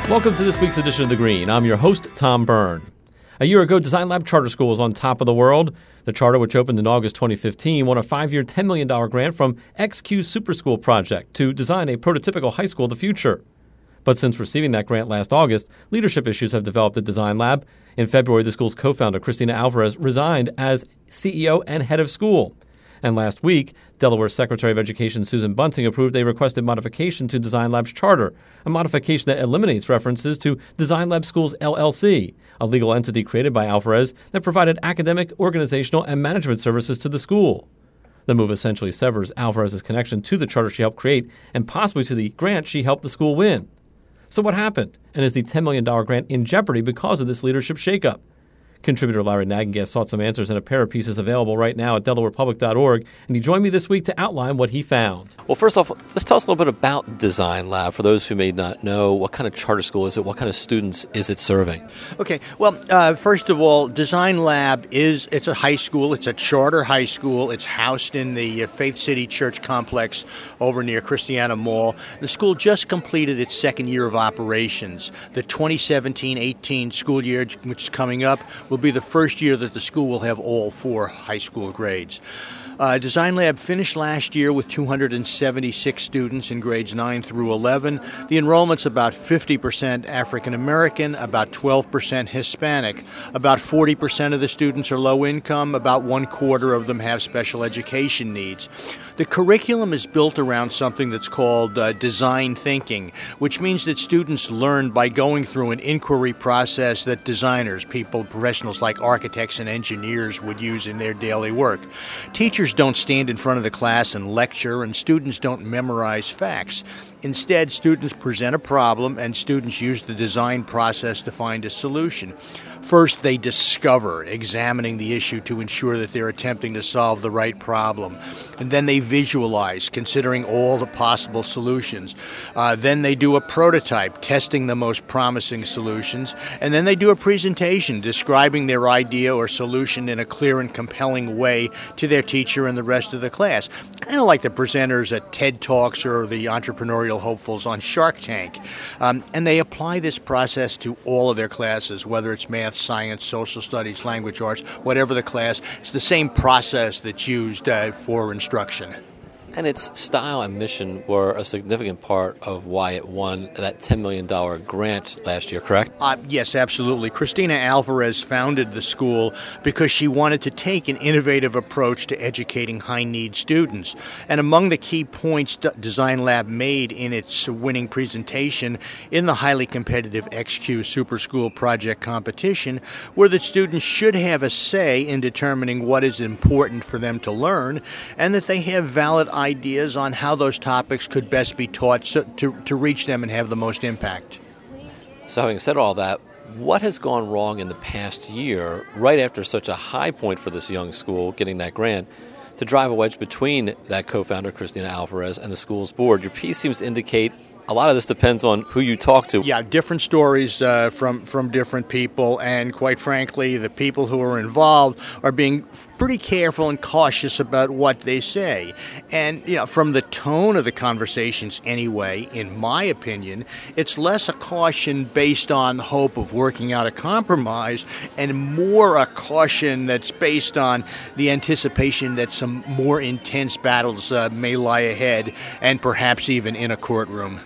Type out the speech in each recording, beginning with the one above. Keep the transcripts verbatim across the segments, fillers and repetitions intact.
Welcome to this week's edition of The Green. I'm your host, Tom Byrne. A year ago, Design Lab Charter School was on top of the world. The charter, which opened in August twenty fifteen, won a five-year, ten million dollars grant from X Q Super School Project to design a prototypical high school of the future. But since receiving that grant last August, leadership issues have developed at Design Lab. In February, the school's co-founder, Christina Alvarez, resigned as C E O and head of school. And last week, Delaware Secretary of Education Susan Bunting approved a requested modification to Design Lab's charter, a modification that eliminates references to Design Lab Schools L L C, a legal entity created by Alvarez that provided academic, organizational, and management services to the school. The move essentially severs Alvarez's connection to the charter she helped create and possibly to the grant she helped the school win. So what happened? And is the ten million dollars grant in jeopardy because of this leadership shakeup? Contributor Larry Nagengast sought some answers in a pair of pieces available right now at delaware public dot org, and he joined me this week to outline what he found. Well, first off, let's tell us a little bit about Design Lab. For those who may not know, what kind of charter school is it? What kind of students is it serving? Okay, well, uh, first of all, Design Lab is, it's a high school. It's a charter high school. It's housed in the Faith City Church complex over near Christiana Mall. The school just completed its second year of operations. The twenty seventeen eighteen school year, which is coming up, will be the first year that the school will have all four high school grades. Uh, Design Lab finished last year with two hundred seventy-six students in grades nine through eleven. The enrollment's about fifty percent African American, about twelve percent Hispanic. About forty percent of the students are low income, about one quarter of them have special education needs. The curriculum is built around something that's called uh, design thinking, which means that students learn by going through an inquiry process that designers, people, professionals like architects and engineers would use in their daily work. Teachers don't stand in front of the class and lecture, and students don't memorize facts. Instead, students present a problem, and students use the design process to find a solution. First, they discover, examining the issue to ensure that they're attempting to solve the right problem. And then they visualize, considering all the possible solutions. Uh, then they do a prototype, testing the most promising solutions. And then they do a presentation, describing their idea or solution in a clear and compelling way to their teacher and the rest of the class. Kind of like the presenters at TED Talks or the entrepreneurial hopefuls on Shark Tank. Um, and they apply this process to all of their classes, whether it's math, science, social studies, language arts, whatever the class. It's the same process that's used uh, for instruction. And its style and mission were a significant part of why it won that ten million dollars grant last year, correct? Uh, yes, absolutely. Christina Alvarez founded the school because she wanted to take an innovative approach to educating high-need students. And among the key points Design Lab made in its winning presentation in the highly competitive X Q Super School Project competition were that students should have a say in determining what is important for them to learn, and that they have valid ideas on how those topics could best be taught so, to, to reach them and have the most impact. So having said all that, what has gone wrong in the past year, right after such a high point for this young school, getting that grant, to drive a wedge between that co-founder, Christina Alvarez, and the school's board? Your piece seems to indicate a lot of this depends on who you talk to. Yeah, different stories uh, from, from different people, and quite frankly, the people who are involved are being pretty careful and cautious about what they say. And, you know, from the tone of the conversations anyway, in my opinion, it's less a caution based on hope of working out a compromise and more a caution that's based on the anticipation that some more intense battles uh, may lie ahead, and perhaps even in a courtroom.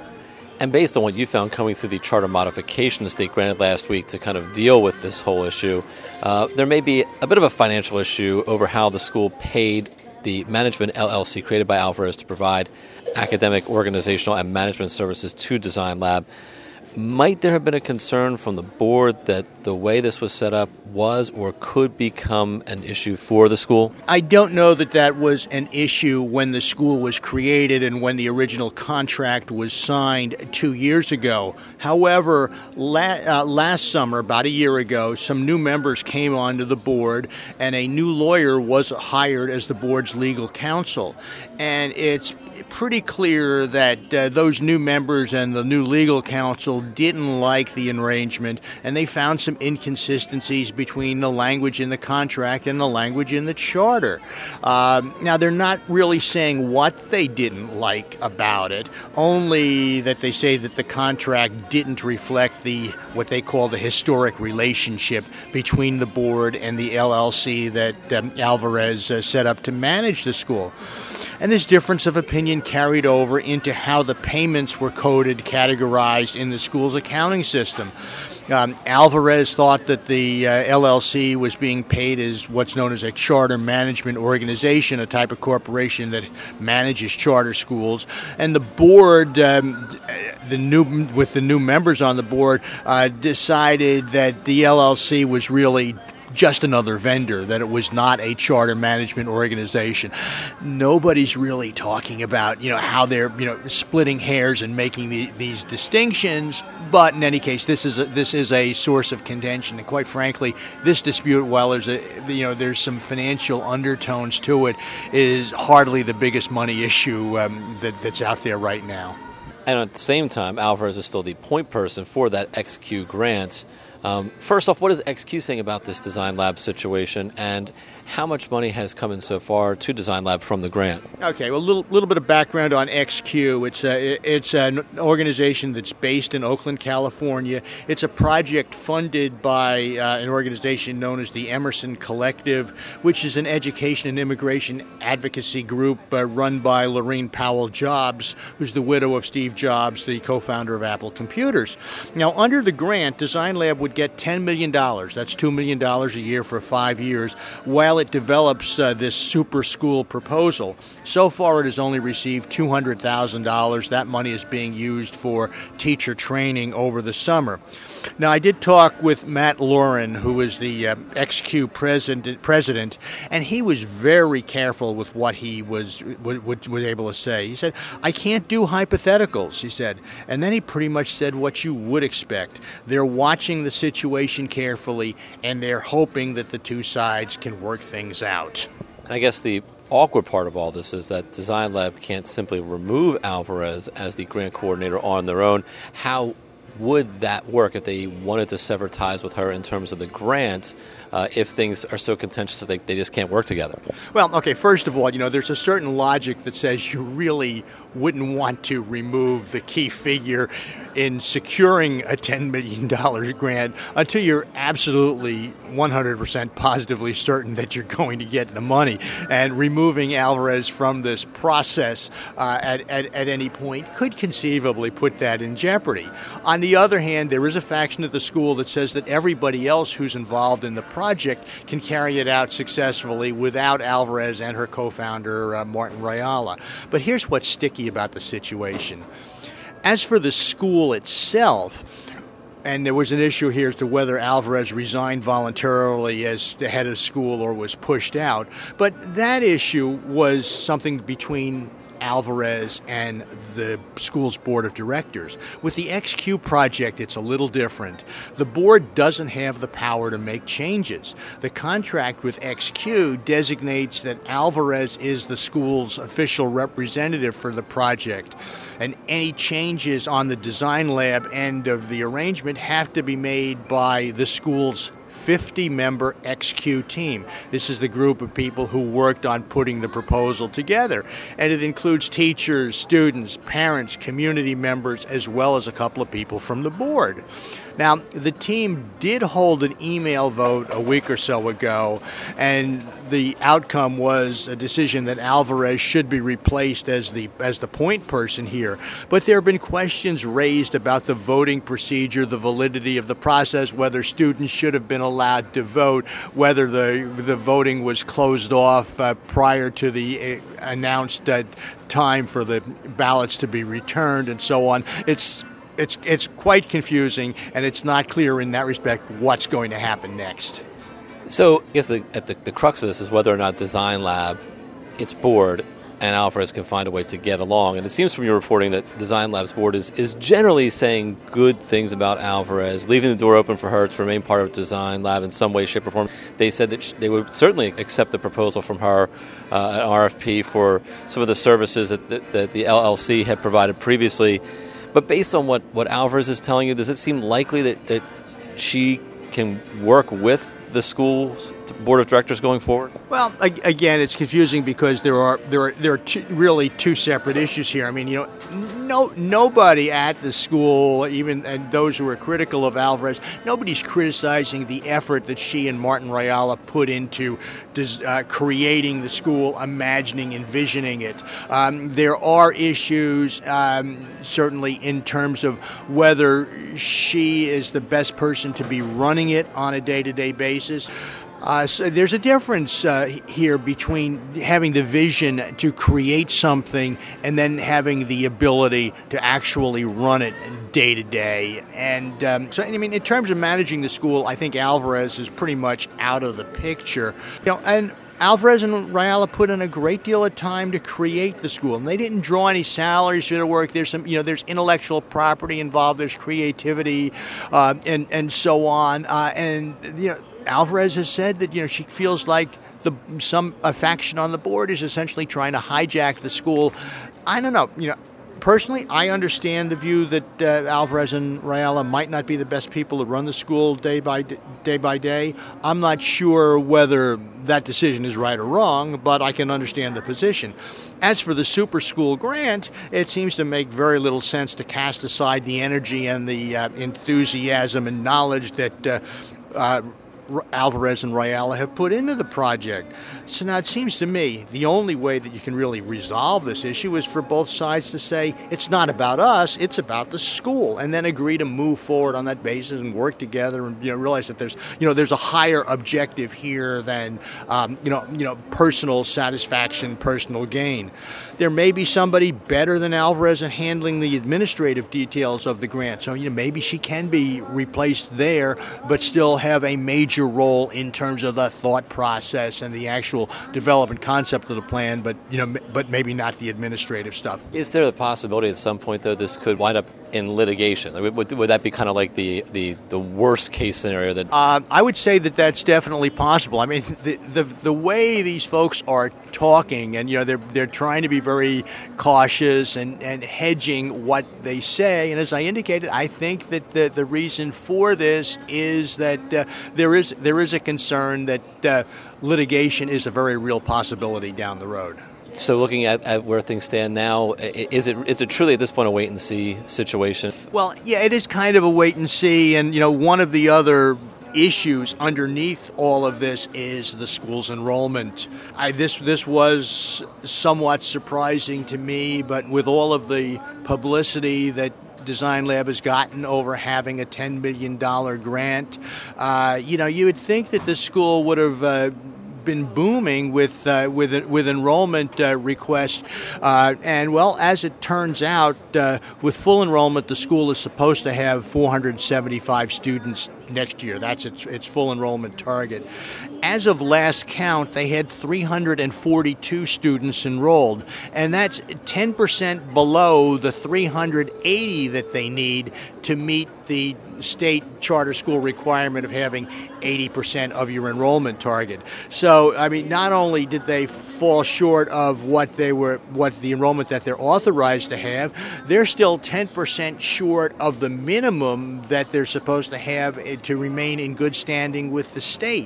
And based on what you found coming through the charter modification the state granted last week to kind of deal with this whole issue, uh, there may be a bit of a financial issue over how the school paid the management L L C created by Alvarez to provide academic, organizational, and management services to Design Lab. Might there have been a concern from the board that the way this was set up was or could become an issue for the school? I don't know that that was an issue when the school was created and when the original contract was signed two years ago. However, la- uh, last summer, about a year ago, some new members came onto the board, and a new lawyer was hired as the board's legal counsel. And it's pretty clear that uh, those new members and the new legal counsel didn't like the arrangement, and they found some inconsistencies between the language in the contract and the language in the charter. Um, now, they're not really saying what they didn't like about it, only that they say that the contract didn't reflect the what they call the historic relationship between the board and the L L C that um, Alvarez uh, set up to manage the school. And this difference of opinion carried over into how the payments were coded, categorized in the school's accounting system. Um, Alvarez thought that the uh, L L C was being paid as what's known as a charter management organization, a type of corporation that manages charter schools. And the board, um, the new with the new members on the board, uh, decided that the L L C was really just another vendor, that it was not a charter management organization. Nobody's really talking about, you know, how they're, you know, splitting hairs and making the, these distinctions. But in any case, this is a, this is a source of contention. And quite frankly, this dispute, while there's a, you know, there's some financial undertones to it, is hardly the biggest money issue um, that, that's out there right now. And at the same time, Alvarez is still the point person for that X Q grant. Um, first off, what is X Q saying about this Design Lab situation, and how much money has come in so far to Design Lab from the grant? Okay, well, a little, little bit of background on X Q. It's a, it's an organization that's based in Oakland, California. It's a project funded by uh, an organization known as the Emerson Collective, which is an education and immigration advocacy group uh, run by Laurene Powell Jobs, who's the widow of Steve Jobs, the co-founder of Apple Computers. Now, under the grant, Design Lab would get ten million dollars. That's two million dollars a year for five years, while it develops uh, this super school proposal. So far, it has only received two hundred thousand dollars. That money is being used for teacher training over the summer. Now, I did talk with Matt Lauren, who is the uh, X Q president, president, and he was very careful with what he was, was, was able to say. He said, I can't do hypotheticals, he said. And then he pretty much said what you would expect. They're watching the situation carefully, and they're hoping that the two sides can work things out. And I guess the awkward part of all this is that Design Lab can't simply remove Alvarez as the grant coordinator on their own. How would that work if they wanted to sever ties with her in terms of the grant, uh, if things are so contentious that they, they just can't work together? Well, okay, first of all, you know, there's a certain logic that says you really wouldn't want to remove the key figure in securing a ten million dollars grant until you're absolutely one hundred percent positively certain that you're going to get the money. And removing Alvarez from this process uh, at, at, at any point could conceivably put that in jeopardy. On the other hand, there is a faction at the school that says that everybody else who's involved in the project can carry it out successfully without Alvarez and her co-founder, uh, Martin Rayala. But here's what's sticky about the situation. As for the school itself, and there was an issue here as to whether Alvarez resigned voluntarily as the head of the school or was pushed out, but that issue was something between Alvarez and the school's board of directors. With the X Q project, it's a little different. The board doesn't have the power to make changes. The contract with X Q designates that Alvarez is the school's official representative for the project, and any changes on the Design Lab end of the arrangement have to be made by the school's fifty-member X Q team. This is the group of people who worked on putting the proposal together. And it includes teachers, students, parents, community members, as well as a couple of people from the board. Now, the team did hold an email vote a week or so ago, and the outcome was a decision that Alvarez should be replaced as the as the point person here. But there have been questions raised about the voting procedure, the validity of the process, whether students should have been allowed to vote, whether the the voting was closed off uh, prior to the uh, announced uh, time for the ballots to be returned, and so on. It's It's it's quite confusing, and it's not clear in that respect what's going to happen next. So I guess the, at the, the crux of this is whether or not Design Lab, its board, and Alvarez can find a way to get along. And it seems from your reporting that Design Lab's board is, is generally saying good things about Alvarez, leaving the door open for her to remain part of Design Lab in some way, shape, or form. They said that sh- they would certainly accept the proposal from her, uh, an R F P for some of the services that the, that the L L C had provided previously. But based on what, what Alvarez is telling you, does it seem likely that, that she can work with the school's board of directors going forward? Well, again, it's confusing because there are there are there are two, really two separate issues here. I mean, you know, no nobody at the school, even and those who are critical of Alvarez, nobody's criticizing the effort that she and Martin Rayala put into uh, creating the school, imagining, envisioning it. Um, there are issues, um, certainly in terms of whether she is the best person to be running it on a day-to-day basis. Uh, so there's a difference uh, here between having the vision to create something and then having the ability to actually run it day to day. And um, so, I mean, in terms of managing the school, I think Alvarez is pretty much out of the picture. You know, and Alvarez and Rayala put in a great deal of time to create the school, and they didn't draw any salaries for their work. There's some, you know, there's intellectual property involved. There's creativity, uh, and and so on. Uh, and you know. Alvarez has said that, you know, she feels like the some a faction on the board is essentially trying to hijack the school. I don't know. You know, personally, I understand the view that uh, Alvarez and Rayala might not be the best people to run the school day by day by day. I'm not sure whether that decision is right or wrong, but I can understand the position. As for the super school grant, it seems to make very little sense to cast aside the energy and the uh, enthusiasm and knowledge that uh, uh, Alvarez and Rayala have put into the project. So now it seems to me the only way that you can really resolve this issue is for both sides to say it's not about us, it's about the school, and then agree to move forward on that basis and work together and, you know, realize that there's, you know, there's a higher objective here than um, you know, you know, personal satisfaction, personal gain. There may be somebody better than Alvarez at handling the administrative details of the grant. So, you know, maybe she can be replaced there, but still have a major role in terms of the thought process and the actual development concept of the plan, but, you know, but maybe not the administrative stuff. Is there the possibility at some point, though, this could wind up in litigation? Would, would that be kind of like the, the, the worst case scenario? That uh, I would say that that's definitely possible. I mean, the, the the way these folks are talking, and, you know, they're they're trying to be very cautious and, and hedging what they say. And as I indicated, I think that the, the reason for this is that uh, there is there is a concern that uh, litigation is a very real possibility down the road. So looking at, at where things stand now, is it is it truly at this point a wait-and-see situation? Well, yeah, it is kind of a wait-and-see. And, you know, one of the other issues underneath all of this is the school's enrollment. I, this this was somewhat surprising to me, but with all of the publicity that Design Lab has gotten over having a ten million dollars grant, uh, you know, you would think that the school would have uh, been booming with uh, with with enrollment uh, requests, uh, and well, as it turns out, uh, with full enrollment, the school is supposed to have four hundred seventy-five students next year. That's its its full enrollment target. As of last count, they had three hundred forty-two students enrolled, and that's ten percent below the three hundred eighty that they need to meet the state charter school requirement of having eighty percent of your enrollment target. So, I mean, not only did they fall short of what they were, what the enrollment that they're authorized to have, they're still ten percent short of the minimum that they're supposed to have to remain in good standing with the state.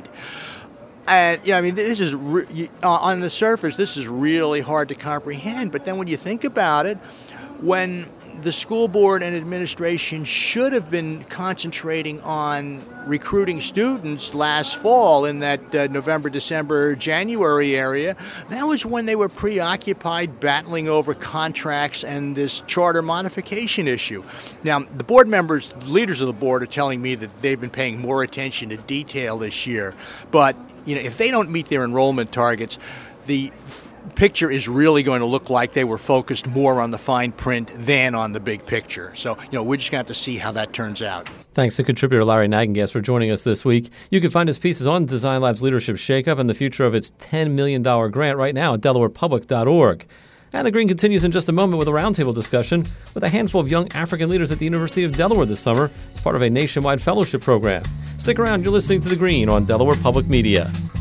And, yeah, I mean, this is re- on the surface, this is really hard to comprehend. But then when you think about it, when the school board and administration should have been concentrating on recruiting students last fall in that uh, November, December, January area, that was when they were preoccupied battling over contracts and this charter modification issue. Now, the board members, leaders of the board are telling me that they've been paying more attention to detail this year. But, you know, if they don't meet their enrollment targets, the picture is really going to look like they were focused more on the fine print than on the big picture. So, you know, we're just going to have to see how that turns out. Thanks to contributor Larry Nagengast for joining us this week. You can find his pieces on Design Lab's Leadership Shakeup and the future of its ten million dollars grant right now at delaware public dot org. And The Green continues in just a moment with a roundtable discussion with a handful of young African leaders at the University of Delaware this summer as part of a nationwide fellowship program. Stick around. You're listening to The Green on Delaware Public Media.